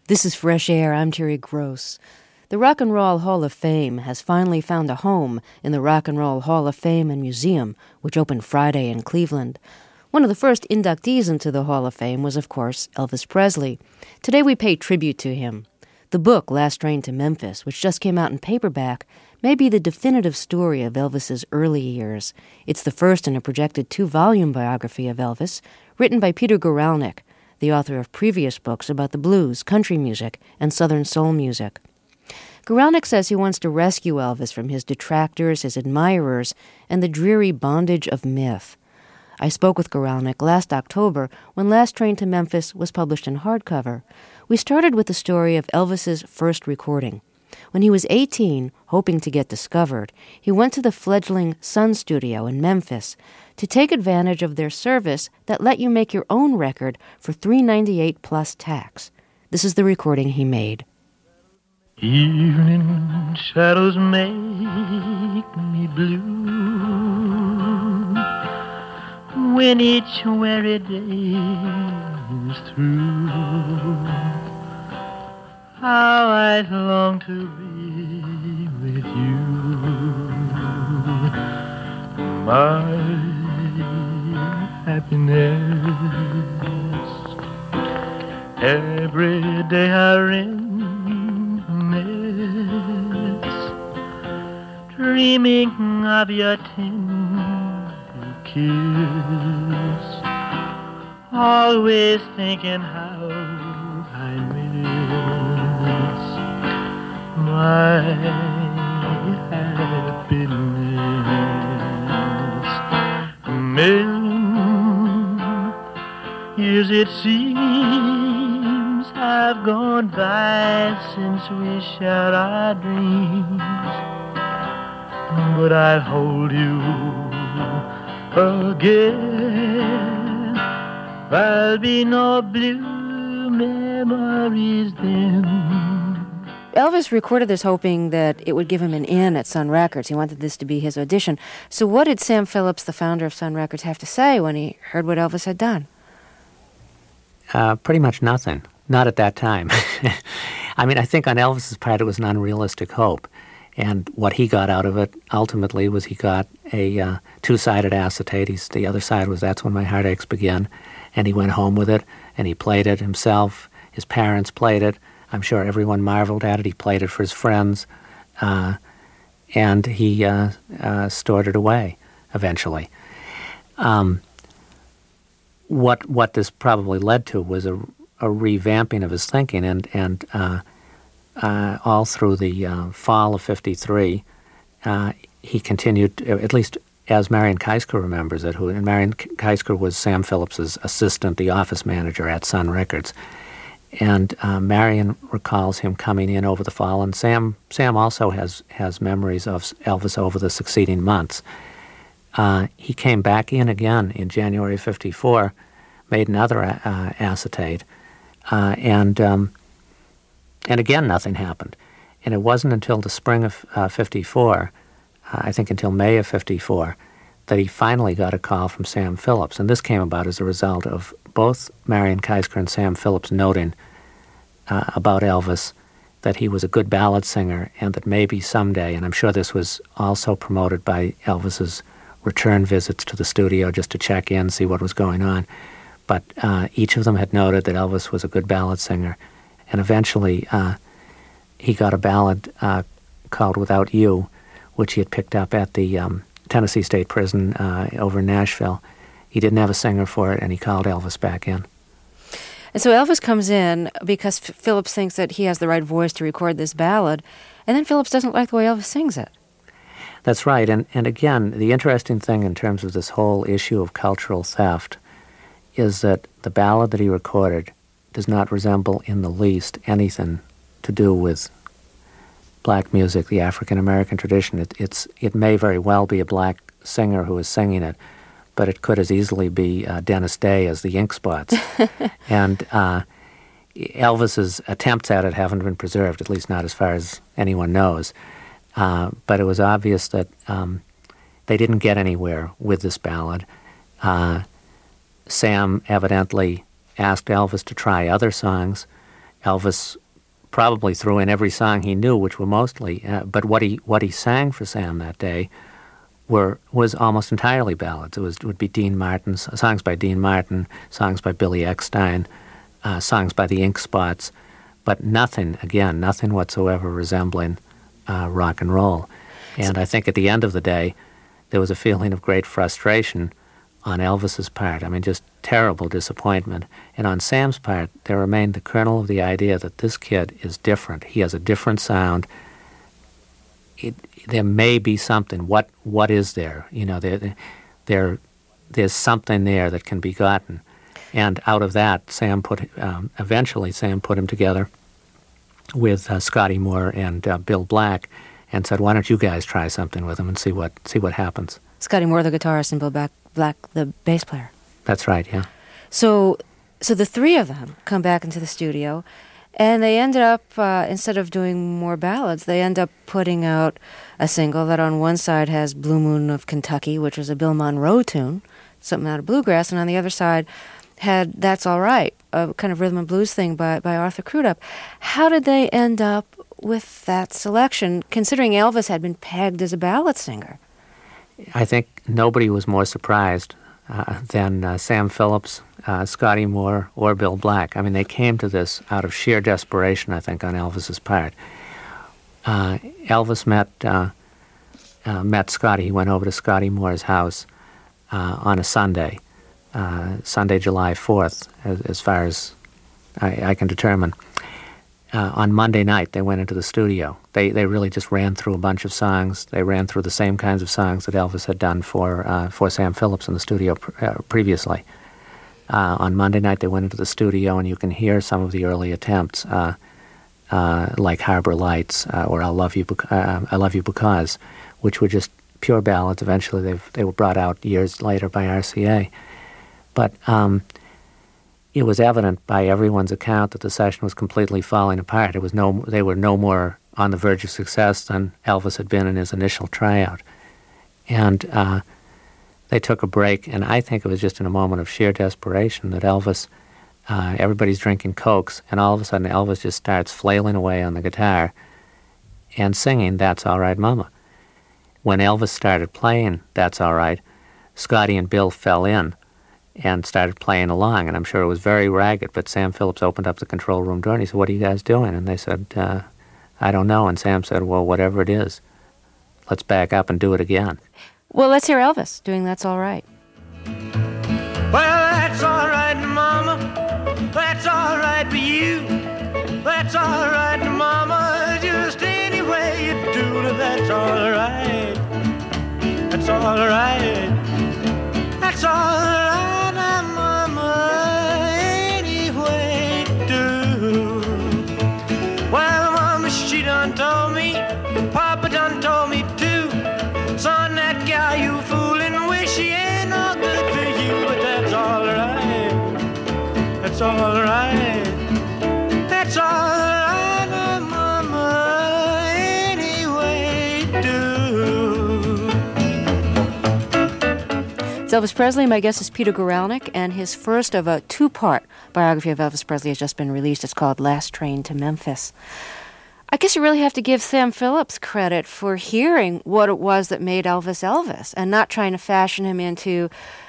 This is Fresh Air. I'm Terry Gross. The Rock and Roll Hall of Fame has finally found a home in the Rock and Roll Hall of Fame and Museum, which opened Friday in Cleveland. One of the first inductees into the Hall of Fame was, of course, Elvis Presley. Today we pay tribute to him. The book, Last Train to Memphis, which just came out in paperback, may be the definitive story of Elvis's early years. It's the first in a projected 2-volume biography of Elvis, written by Peter Guralnick, the author of previous books about the blues, country music, and Southern soul music. Guralnick says he wants to rescue Elvis from his detractors, his admirers, and the dreary bondage of myth. I spoke with Guralnick last October when Last Train to Memphis was published in hardcover. We started with the story of Elvis's first recording. When he was 18, hoping to get discovered, he went to the fledgling Sun Studio in Memphis to take advantage of their service that let you make your own record for $3.98 plus tax. This is the recording he made. Evening shadows make me blue when each weary day is through. How I long to be with you, my happiness. Every day I reminisce, dreaming of your tender kiss, always thinking how I miss my happiness. Many years it seems have gone by since we shared our dreams, but I'll hold you again. There'll be no blue memories then. Elvis recorded this hoping that it would give him an in at Sun Records. He wanted this to be his audition. So what did Sam Phillips, the founder of Sun Records, have to say when he heard what Elvis had done? Pretty much nothing. Not at that time. I mean, I think on Elvis's part it was an unrealistic hope. And what he got out of it ultimately was he got a two-sided acetate. The other side was That's When My Heartaches Begin. And he went home with it, and he played it himself. His parents played it. I'm sure everyone marveled at it. He played it for his friends. And he stored it away eventually. What this probably led to was a revamping of his thinking, and all through the fall of '53, he continued, at least as Marion Keisker remembers it, and Marion Keisker was Sam Phillips's assistant, the office manager at Sun Records, and Marion recalls him coming in over the fall, and Sam also has memories of Elvis over the succeeding months. He came back in again in January of '54, made another acetate, and again nothing happened. And it wasn't until the spring of '54, I think until May of '54, that he finally got a call from Sam Phillips. And this came about as a result of both Marion Keisker and Sam Phillips noting about Elvis that he was a good ballad singer and that maybe someday, and I'm sure this was also promoted by Elvis's return visits to the studio just to check in, see what was going on. But each of them had noted that Elvis was a good ballad singer. And eventually he got a ballad called Without You, which he had picked up at the Tennessee State Prison over in Nashville. He didn't have a singer for it, and he called Elvis back in. And so Elvis comes in because Phillips thinks that he has the right voice to record this ballad, and then Phillips doesn't like the way Elvis sings it. That's right. And again, the interesting thing in terms of this whole issue of cultural theft is that the ballad that he recorded does not resemble in the least anything to do with black music, the African-American tradition. It may very well be a black singer who is singing it, but it could as easily be Dennis Day as the Ink Spots. And Elvis's attempts at it haven't been preserved, at least not as far as anyone knows. But it was obvious that they didn't get anywhere with this ballad. Sam evidently asked Elvis to try other songs. Elvis probably threw in every song he knew, which were mostly, but what he sang for Sam that day was almost entirely ballads. It would be Dean Martin's songs by Dean Martin, songs by Billy Eckstine, songs by the Ink Spots, but nothing whatsoever resembling rock and roll. And I think at the end of the day, there was a feeling of great frustration on Elvis's part. I mean, just terrible disappointment. And on Sam's part, there remained the kernel of the idea that this kid is different. He has a different sound. There may be something. What is there? You know, there's something there that can be gotten. And out of that, eventually Sam put him together with Scotty Moore and Bill Black, and said, "Why don't you guys try something with him and see what happens?" Scotty Moore, the guitarist, and Bill Black, the bass player. That's right, yeah. So the three of them come back into the studio, and they ended up, instead of doing more ballads, they end up putting out a single that on one side has Blue Moon of Kentucky, which was a Bill Monroe tune, something out of bluegrass, and on the other side had That's All Right, a kind of rhythm and blues thing by Arthur Crudup. How did they end up with that selection, considering Elvis had been pegged as a ballad singer? I think nobody was more surprised than Sam Phillips, Scotty Moore, or Bill Black. I mean, they came to this out of sheer desperation, I think, on Elvis's part. Elvis met Scotty. He went over to Scotty Moore's house on a Sunday, July 4th, as far as I can determine. On Monday night, they went into the studio. They really just ran through a bunch of songs. They ran through the same kinds of songs that Elvis had done for Sam Phillips in the studio previously. On Monday night, they went into the studio, and you can hear some of the early attempts, like Harbor Lights or I Love You Because, which were just pure ballads. Eventually, they were brought out years later by RCA. But it was evident by everyone's account that the session was completely falling apart. They were no more on the verge of success than Elvis had been in his initial tryout. And they took a break, and I think it was just in a moment of sheer desperation that Elvis, everybody's drinking Cokes, and all of a sudden Elvis just starts flailing away on the guitar and singing That's All Right, Mama. When Elvis started playing That's All Right, Scotty and Bill fell in and started playing along, and I'm sure it was very ragged, but Sam Phillips opened up the control room door and he said, "What are you guys doing?" And they said, "I don't know." And Sam said, "Well, whatever it is, let's back up and do it again." Well, let's hear Elvis doing That's All Right. Well, that's all right, Mama. That's all right for you. That's all right, Mama. Just any way you do it, that's all right. That's all right. That's all right, Mama. Any way you do. Well, Mama, she done told me. Papa done told me too. Son, that gal you fooling with, she ain't no good for you. But that's all right. That's all right. That's all right, Mama. Any way you do. It's Elvis Presley. My guest is Peter Guralnick, and his first of a two-part biography of Elvis Presley has just been released. It's called Last Train to Memphis. I guess you really have to give Sam Phillips credit for hearing what it was that made Elvis Elvis and not trying to fashion him into,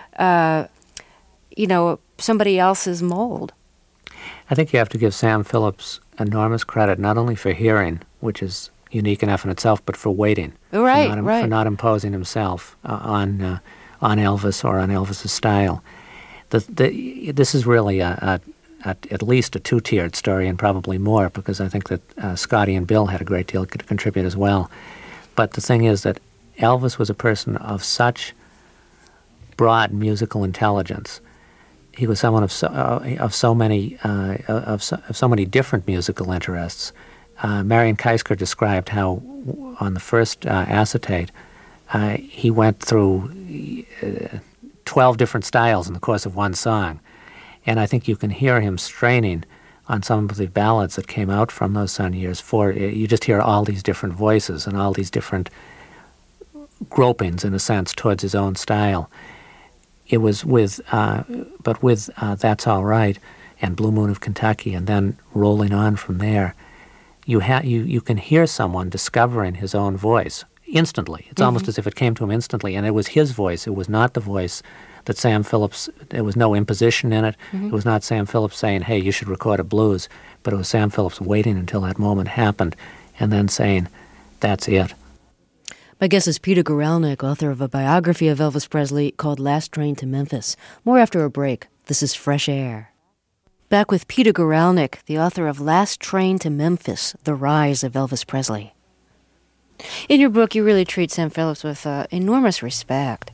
somebody else's mold. I think you have to give Sam Phillips enormous credit, not only for hearing, which is unique enough in itself, but for waiting. Right, for not imposing himself on Elvis or on Elvis's style. This is really at least a two-tiered story, and probably more, because I think that Scotty and Bill had a great deal to contribute as well. But the thing is that Elvis was a person of such broad musical intelligence. He was someone of so many different musical interests. Marion Keisker described how on the first acetate he went through 12 different styles in the course of one song. And I think you can hear him straining on some of the ballads that came out from those Sun years. You just hear all these different voices and all these different gropings, in a sense, towards his own style. It was with That's All Right and Blue Moon of Kentucky, and then rolling on from there, you can hear someone discovering his own voice instantly. It's almost as if it came to him instantly, and it was his voice. It was not the voice that Sam Phillips, there was no imposition in it. It was not Sam Phillips saying, hey, you should record a blues, but it was Sam Phillips waiting until that moment happened and then saying, that's it. My guest is Peter Guralnick, author of a biography of Elvis Presley called Last Train to Memphis. More after a break. This is Fresh Air. Back with Peter Guralnick, the author of Last Train to Memphis, The Rise of Elvis Presley. In your book, you really treat Sam Phillips with enormous respect.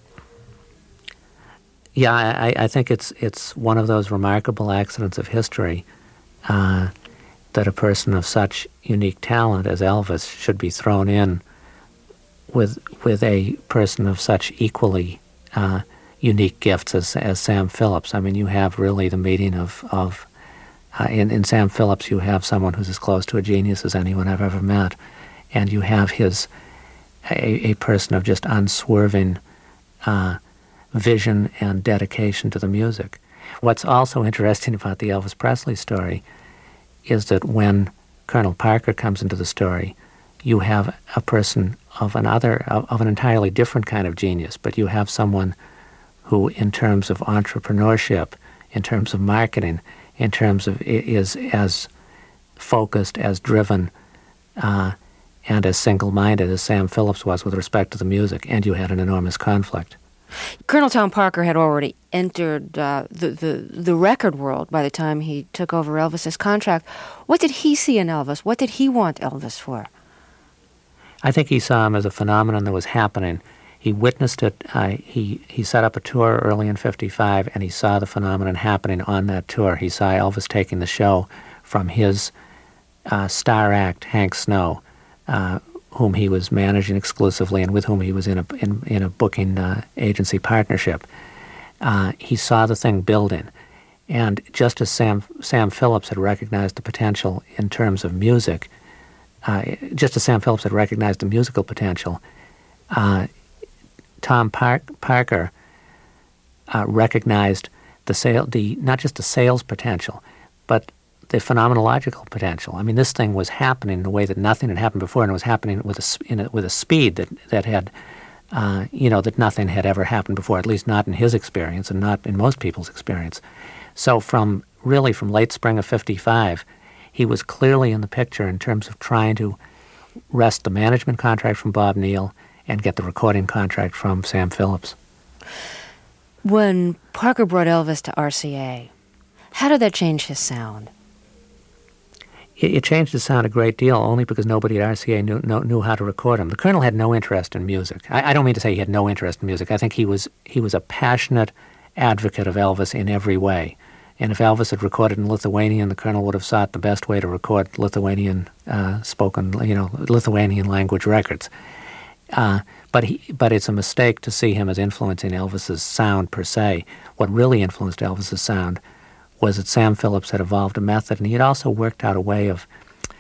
Yeah, I think it's one of those remarkable accidents of history that a person of such unique talent as Elvis should be thrown in with a person of such equally unique gifts as Sam Phillips. I mean, you have really the meeting of in Sam Phillips, you have someone who's as close to a genius as anyone I've ever met, and you have a person of just unswerving vision and dedication to the music. What's also interesting about the Elvis Presley story is that when Colonel Parker comes into the story, you have a person of an entirely different kind of genius, but you have someone who, in terms of entrepreneurship, in terms of marketing, in terms of is as focused, as driven, and as single-minded as Sam Phillips was with respect to the music, and you had an enormous conflict. Colonel Tom Parker had already entered the record world by the time he took over Elvis's contract. What did he see in Elvis? What did he want Elvis for? I think he saw him as a phenomenon that was happening. He witnessed it. He set up a tour early in '55, and he saw the phenomenon happening on that tour. He saw Elvis taking the show from his star act, Hank Snow, whom he was managing exclusively and with whom he was in a booking agency partnership. He saw the thing building. And just as Sam Phillips had recognized the potential in terms of music, just as Sam Phillips had recognized the musical potential, Tom Parker recognized not just the sales potential, but the phenomenological potential. I mean, this thing was happening in a way that nothing had happened before, and it was happening with a speed that had, that nothing had ever happened before, at least not in his experience and not in most people's experience. So from late spring of '55, he was clearly in the picture in terms of trying to wrest the management contract from Bob Neal and get the recording contract from Sam Phillips. When Parker brought Elvis to RCA, how did that change his sound? It changed his sound a great deal, only because nobody at RCA knew how to record him. The Colonel had no interest in music. I don't mean to say he had no interest in music. I think he was a passionate advocate of Elvis in every way. And if Elvis had recorded in Lithuanian, the Colonel would have sought the best way to record Lithuanian Lithuanian language records. But it's a mistake to see him as influencing Elvis's sound per se. What really influenced Elvis's sound was that Sam Phillips had evolved a method, and he had also worked out a way of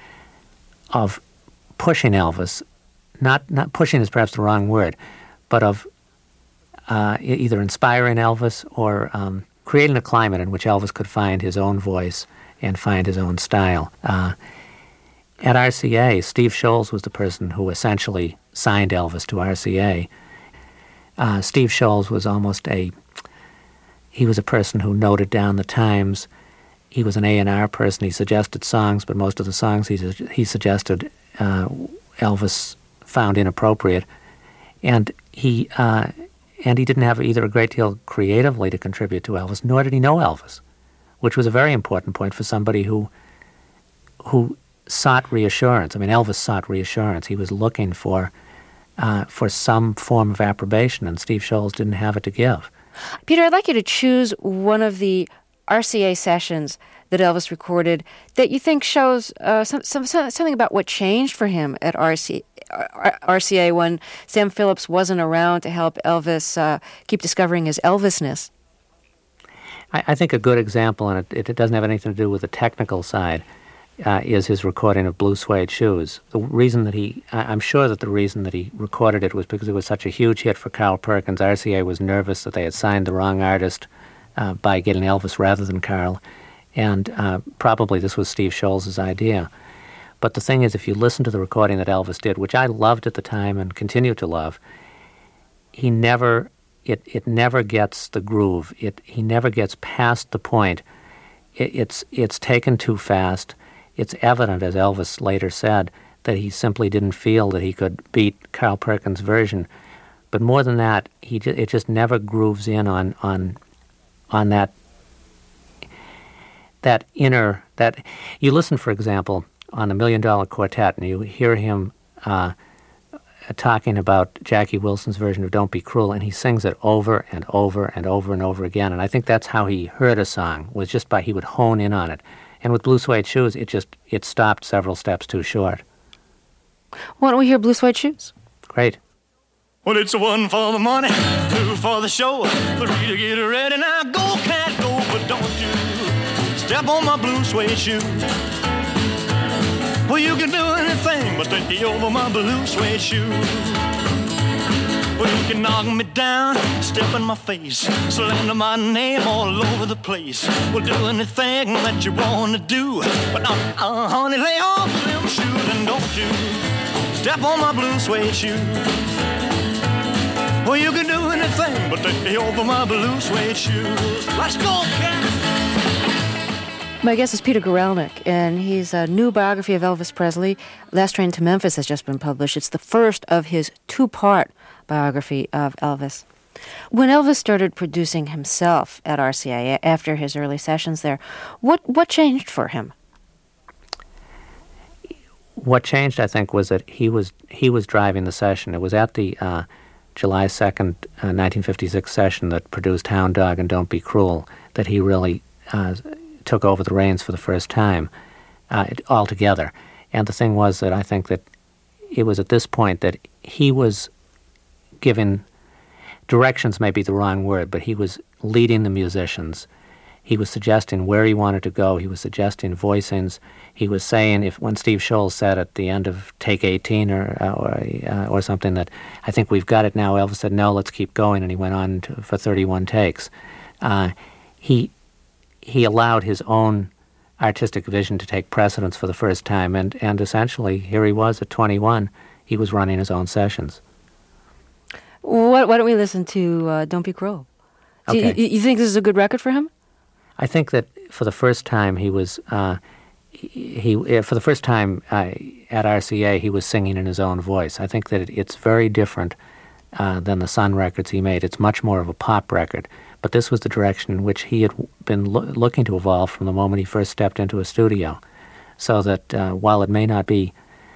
pushing Elvis. Not pushing is perhaps the wrong word, but of either inspiring Elvis or creating a climate in which Elvis could find his own voice and find his own style. At RCA, Steve Sholes was the person who essentially signed Elvis to RCA. Steve Sholes was he was a person who noted down the times. He was an A&R person. He suggested songs, but most of the songs he suggested Elvis found inappropriate. And he didn't have either a great deal creatively to contribute to Elvis, nor did he know Elvis, which was a very important point for somebody who sought reassurance. I mean, Elvis sought reassurance. He was looking for some form of approbation, and Steve Sholes didn't have it to give. Peter, I'd like you to choose one of the RCA sessions that Elvis recorded that you think shows something about what changed for him at RCA when Sam Phillips wasn't around to help Elvis keep discovering his Elvisness. I think a good example, and it doesn't have anything to do with the technical side, is his recording of Blue Suede Shoes. The reason that I'm sure that the reason that he recorded it was because it was such a huge hit for Carl Perkins. RCA was nervous that they had signed the wrong artist by getting Elvis rather than Carl, And probably this was Steve Scholz's idea. But the thing is, if you listen to the recording that Elvis did, which I loved at the time and continue to love, it never gets the groove. He never gets past the point. It's taken too fast. It's evident, as Elvis later said, that he simply didn't feel that he could beat Carl Perkins' version. But more than that, it just never grooves in on that inner, that you listen, for example, on the $1 Million Quartet, and you hear him talking about Jackie Wilson's version of Don't Be Cruel, and he sings it over and over and over and over again. And I think that's how he heard a song, was just by he would hone in on it. And with Blue Suede Shoes, it stopped several steps too short. Why don't we hear Blue Suede Shoes? Great. Well, it's 1 for the money, 2 for the show, 3 to get ready. Now go, cat, go, but don't you step on my blue suede shoe. Well, you can do anything but take over my blue suede shoe. Well, you can knock me down, step in my face, slander my name all over the place. Well, do anything that you want to do, but honey, lay off them shoes and don't you step on my blue suede shoe. Well, you can do anything but take over my blue suede shoes. Let's go, cat! My guest is Peter Guralnick, and his new biography of Elvis Presley, Last Train to Memphis, has just been published. It's the first of his 2-part biography of Elvis. When Elvis started producing himself at RCA after his early sessions there, what changed for him? What changed, I think, was that he was driving the session. It was at the July 2nd, 1956 session that produced Hound Dog and Don't Be Cruel that he really took over the reins for the first time altogether. And the thing was that I think that it was at this point that he was giving directions, may be the wrong word, but he was leading the musicians. He was suggesting where he wanted to go. He was suggesting voicings. He was saying, when Steve Scholz said at the end of take 18 or something that, I think we've got it now, Elvis said, no, let's keep going, and he went on for 31 takes. He allowed his own artistic vision to take precedence for the first time, and essentially, here he was at 21, he was running his own sessions. Why don't we listen to Don't Be Cruel? Okay. You think this is a good record for him? I think that for the first time at RCA, he was singing in his own voice. I think that it's very different than the Sun records he made. It's much more of a pop record. But this was the direction in which he had been looking to evolve from the moment he first stepped into a studio. So that while it may not be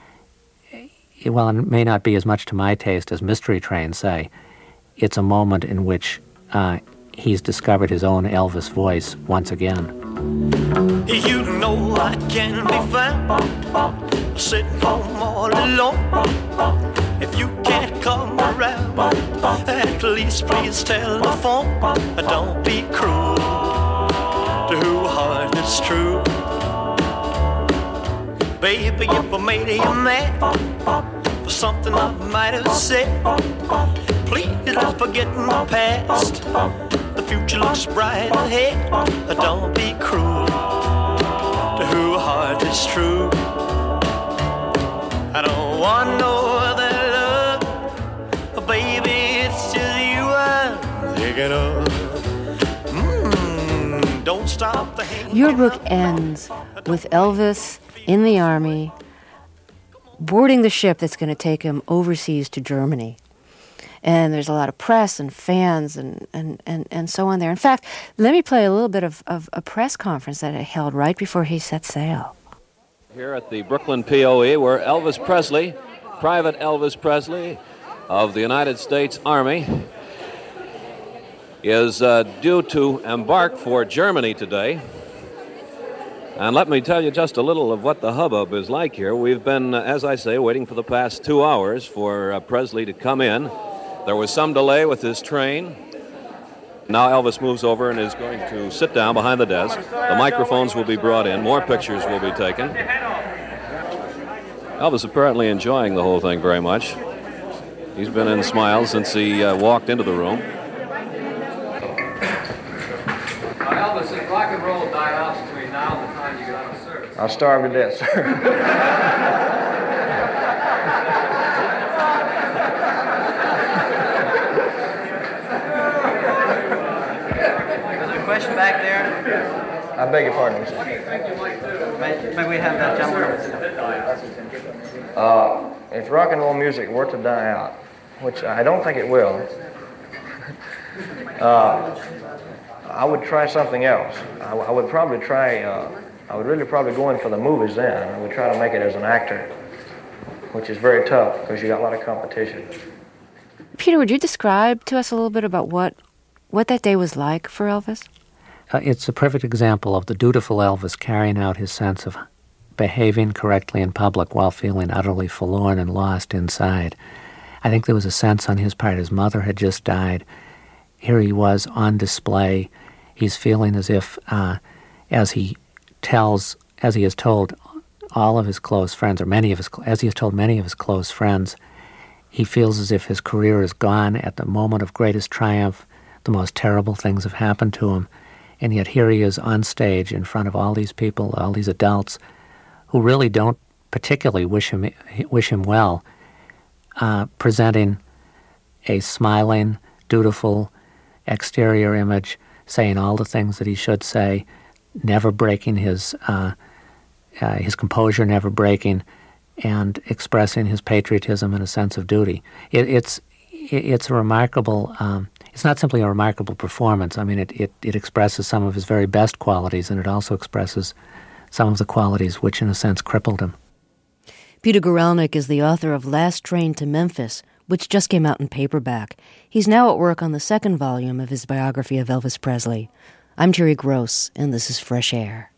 as much to my taste as Mystery Train, say, it's a moment in which he's discovered his own Elvis voice once again. You know I can be found sitting home all alone. If you can't come around, at least please telephone. Don't be cruel to who heart is true. Baby, if I made you mad for something I might have said, please don't forget my past. The future looks bright ahead. Don't be cruel to who heart is true. I don't want no other love, baby, it's just you I'm thinking of. Don't stop the hanging. Your book ends with Elvis in the Army, boarding the ship that's going to take him overseas to Germany. And there's a lot of press and fans and so on there. In fact, let me play a little bit of a press conference that I held right before he set sail. Here at the Brooklyn POE, where Elvis Presley, Private Elvis Presley of the United States Army, is due to embark for Germany today. And let me tell you just a little of what the hubbub is like here. We've been, as I say, waiting for the past 2 hours for Presley to come in. There was some delay with his train. Now Elvis moves over and is going to sit down behind the desk. The microphones will be brought in. More pictures will be taken. Elvis apparently enjoying the whole thing very much. He's been in smiles since he walked into the room. Elvis, if rock and roll died out between 9 I'll starve to death, sir. Question back there. I beg your pardon, sir. May we have that gentleman? If rock and roll music were to die out, which I don't think it will, I would try something else. I would probably try, I would really probably go in for the movies then. I would try to make it as an actor, which is very tough because you got a lot of competition. Peter, would you describe to us a little bit about what that day was like for Elvis? It's a perfect example of the dutiful Elvis carrying out his sense of behaving correctly in public while feeling utterly forlorn and lost inside. I think there was a sense on his part his mother had just died. Here he was on display. He's feeling as if, as he has told all of his close friends, or as he has told many of his close friends, he feels as if his career is gone at the moment of greatest triumph. The most terrible things have happened to him. And yet here he is on stage in front of all these people, all these adults, who really don't particularly wish him well, presenting a smiling, dutiful exterior image, saying all the things that he should say, never breaking his composure, never breaking, and expressing his patriotism and a sense of duty. It's a remarkable. It's not simply a remarkable performance. I mean, it expresses some of his very best qualities, and it also expresses some of the qualities which, in a sense, crippled him. Peter Guralnick is the author of Last Train to Memphis, which just came out in paperback. He's now at work on the second volume of his biography of Elvis Presley. I'm Terry Gross, and this is Fresh Air.